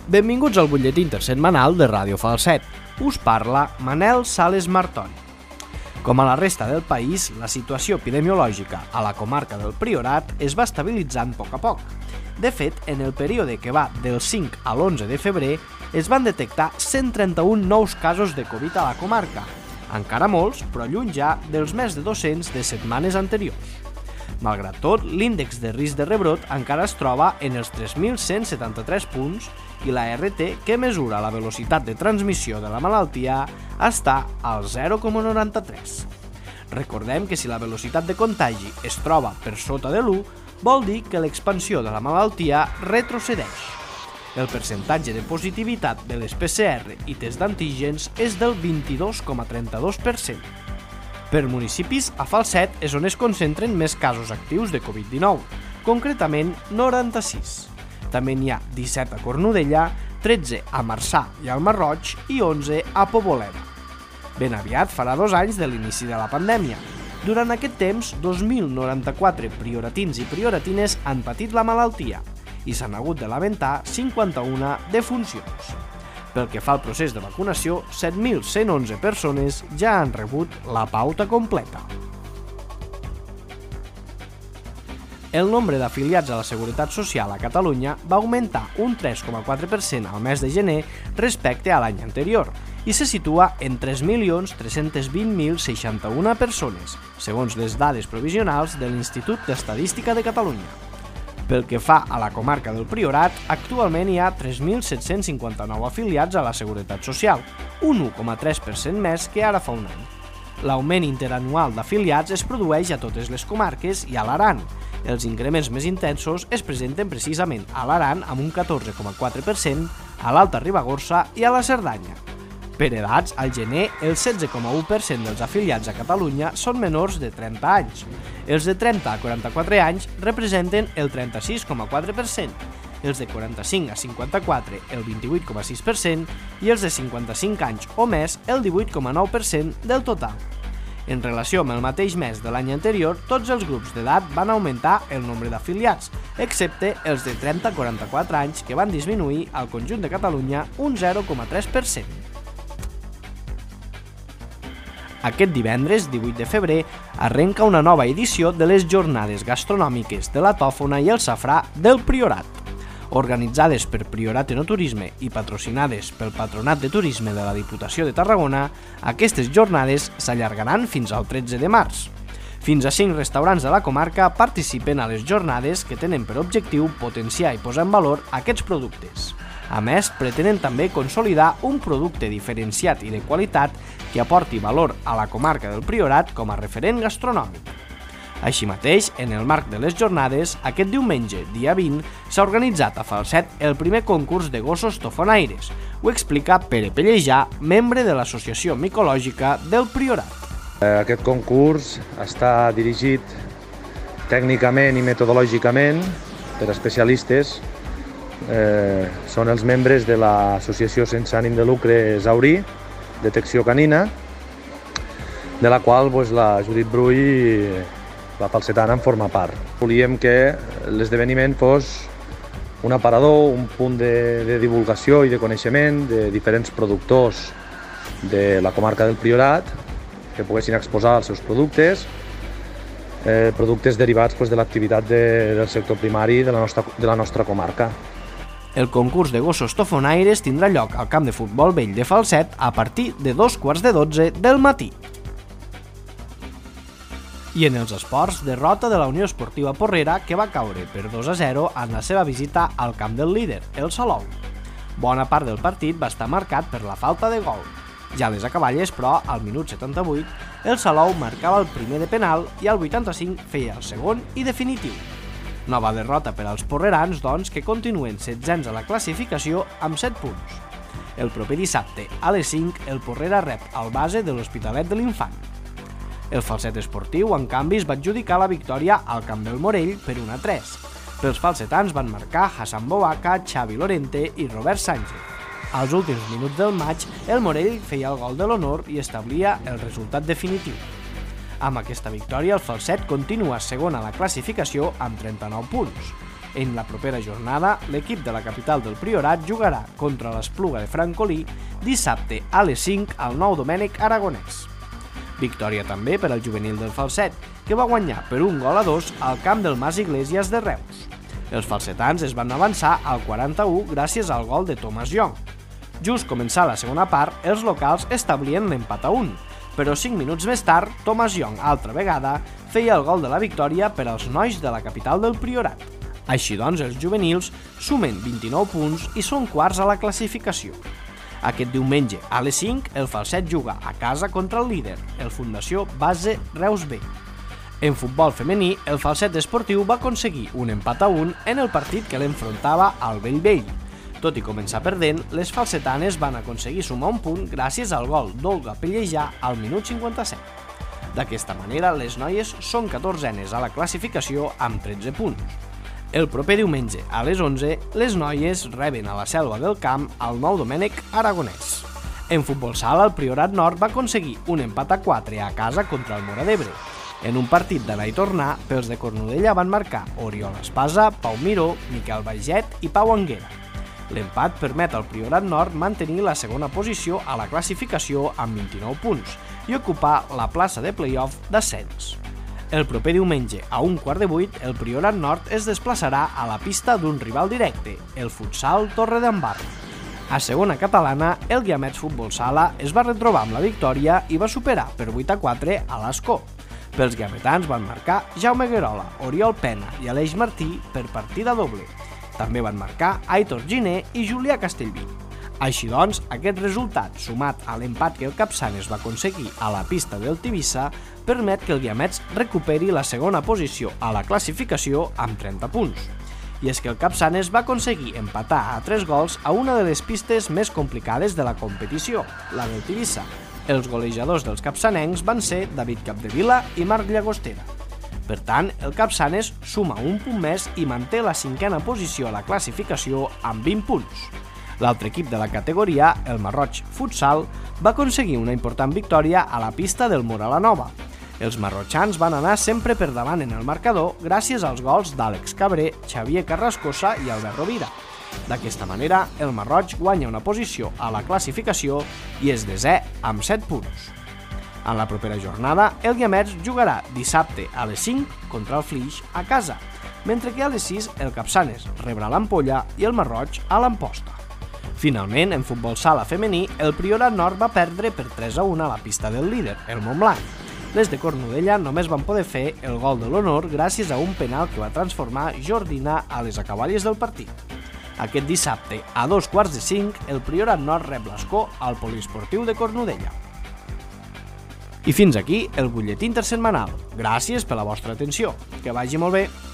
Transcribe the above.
Benvinguts al butlletí intersetmanal de Ràdio Falset. Us parla Manel Sales Martoni. Com a la resta del país, la situació epidemiològica a la comarca del Priorat es va estabilitzant a poc a poc. De fet, en el període que va del 5 a l'11 de febrer es van detectar 131 nous casos de Covid a la comarca, encara molts, però lluny ja dels més de 200 de setmanes anteriors. Malgrat tot, l'índex de risc de rebrot encara es troba en els 3.173 punts i la RT, que mesura la velocitat de transmissió de la malaltia, està al 0,93. Recordem que si la velocitat de contagi es troba per sota de l'1, vol dir que l'expansió de la malaltia retrocedeix. El percentatge de positivitat de les PCR i test d'antígens és del 22,32%. Per municipis, a Falset és on es concentren més casos actius de Covid-19, concretament 96. També n'hi ha 17 a Cornudella, 13 a Marçà i al Masroig i 11 a Poboleda. Ben aviat farà 2 anys de l'inici de la pandèmia. Durant aquest temps, 2.094 prioratins i prioratines han patit la malaltia i s'han hagut de lamentar 51 defuncions. Pel que fa al procés de vacunació, 7.111 persones ja han rebut la pauta completa. El nombre d'afiliats a la Seguretat Social a Catalunya va augmentar un 3,4% al mes de gener respecte a l'any anterior i se situa en 3.320.061 persones, segons les dades provisionals de l'Institut d'Estadística de Catalunya. Pel que fa a la comarca del Priorat, actualment hi ha 3.759 afiliats a la Seguretat Social, un 1,3% més que ara fa un any. L'augment interanual d'afiliats es produeix a totes les comarques i a l'Aran. Els increments més intensos es presenten precisament a l'Aran amb un 14,4%, a l'Alta Ribagorça i a la Cerdanya. Per edats, al gener, el 16,1% dels afiliats a Catalunya són menors de 30 anys. Els de 30 a 44 anys representen el 36,4%, els de 45 a 54 el 28,6% i els de 55 anys o més el 18,9% del total. En relació amb el mateix mes de l'any anterior, tots els grups d'edat van augmentar el nombre d'afiliats, excepte els de 30 a 44 anys, que van disminuir al conjunt de Catalunya un 0,3%. Aquest divendres, 18 de febrer, arrenca una nova edició de les Jornades Gastronòmiques de la Tòfona i el Safrà del Priorat. Organitzades per Priorat Enoturisme i patrocinades pel Patronat de Turisme de la Diputació de Tarragona, aquestes jornades s'allargaran fins al 13 de març. Fins a 5 restaurants de la comarca participen a les jornades que tenen per objectiu potenciar i posar en valor aquests productes. A més, pretenen també consolidar un producte diferenciat i de qualitat que aporti valor a la comarca del Priorat com a referent gastronòmic. Així mateix, en el marc de les jornades, aquest diumenge, dia 20, s'ha organitzat a Falset el primer concurs de gossos tofonaires. Ho explica Pere Pellejà, membre de l'Associació Micològica del Priorat. Aquest concurs està dirigit tècnicament i metodològicament per especialistes. Són els membres de l'associació sense ànim de lucre Saurí, Detecció Canina, de la qual la Judit Brull, la falsetana, en forma part. Volíem que l'esdeveniment fos un aparador, un punt de divulgació i de coneixement de diferents productors de la comarca del Priorat que poguessin exposar els seus productes, productes derivats de l'activitat del sector primari de la nostra comarca. El concurs de gossos tofonaires tindrà lloc al camp de futbol vell de Falset a partir de 2:45 del matí. I en els esports, derrota de la Unió Esportiva Porrera, que va caure per 2-0 en la seva visita al camp del líder, el Salou. Bona part del partit va estar marcat per la falta de gol. Ja a les acaballes, però, al minut 78, el Salou marcava el primer de penal i al 85 feia el segon i definitiu. Nova derrota per als porrerans, doncs, que continuen setzents a la classificació amb 7 punts. El proper dissabte, a les 5, el Porrera rep el base de l'Hospitalet de l'Infant. El Falset Esportiu, en canvi, es va adjudicar la victòria al Camp del Morell per 1-3. Pels falsetans van marcar Hassan Boubaca, Xavi Lorente i Robert Sánchez. Als últims minuts del maig, el Morell feia el gol de l'honor i establia el resultat definitiu. Amb aquesta victòria, el Falset continua segon a la classificació amb 39 punts. En la propera jornada, l'equip de la capital del Priorat jugarà contra l'Espluga de Francolí dissabte a les 5 al Nou Domènec Aragonès. Victòria també per al juvenil del Falset, que va guanyar per 1-2 al camp del Mas Iglesias de Reus. Els falsetans es van avançar al 41 gràcies al gol de Thomas Young. Just començar la segona part, els locals establien l'empat a 1, però 5 minuts més tard, Thomas Young, altra vegada, feia el gol de la victòria per als nois de la capital del Priorat. Així doncs, els juvenils sumen 29 punts i són quarts a la classificació. Aquest diumenge, a les 5, el Falset juga a casa contra el líder, el Fundació Base Reus B. En futbol femení, el Falset Esportiu va aconseguir un empat a 1 en el partit que l'enfrontava al Bellvei. Tot i començar perdent, les falsetanes van aconseguir sumar un punt gràcies al gol d'Olga Pellejà al minut 57. D'aquesta manera, les noies són 14enes a la classificació amb 13 punts. El proper diumenge, a les 11, les noies reben a la Selva del Camp al Nou Domènec Aragonès. En futbol sala, el Priorat Nord va aconseguir un empat a 4 a casa contra el Móra d'Ebre. En un partit d'anar i tornar, pels de Cornudella van marcar Oriol Espasa, Pau Miró, Miquel Baiget i Pau Anguera. L'empat permet al Priorat Nord mantenir la segona posició a la classificació amb 29 punts i ocupar la plaça de play-off d'ascens. El proper diumenge, a 7:15, el Priorat Nord es desplaçarà a la pista d'un rival directe, el Futsal Torredembarra. A segona catalana, el Guiamets Futbol Sala es va retrobar amb la victòria i va superar per 8-4 a l'Ascó. Pels guiametans van marcar Jaume Guerola, Oriol Pena i Aleix Martí per partida doble. També van marcar Aitor Giner i Julià Castellví. Així doncs, aquest resultat, sumat a l'empat que el Capçanes va aconseguir a la pista del Tivissa, permet que el Guiamets recuperi la segona posició a la classificació amb 30 punts. I és que el Capçanes va aconseguir empatar a 3 gols a una de les pistes més complicades de la competició, la del Tivissa. Els golejadors dels capçanencs van ser David Capdevila i Marc Llagostera. Per tant, el Capçanes suma un punt més i manté la 5a posició a la classificació amb 20 punts. L'altre equip de la categoria, el Marroig Futsal, va aconseguir una important victòria a la pista del Móra la Nova. Els marrotxans van anar sempre per davant en el marcador gràcies als gols d'Àlex Cabré, Xavier Carrascosa i Albert Rovira. D'aquesta manera, el Marroig guanya una posició a la classificació i és desè amb 7 punts. En la propera jornada, el Guiamets jugarà dissabte a les 5 contra el Flix a casa, mentre que a les 6 el Capçanes rebrà l'Ampolla i el Marroig a l'Amposta. Finalment, en futbol sala femení, el Priorat Nord va perdre per 3-1 a la pista del líder, el Montblanc. Les de Cornudella només van poder fer el gol de l'honor gràcies a un penal que va transformar Jordina a les acaballes del partit. Aquest dissabte, a 4:45, el Priorat Nord rep l'Ascó al Poliesportiu de Cornudella. I fins aquí el butlletí intersetmanal. Gràcies per la vostra atenció. Que vagi molt bé.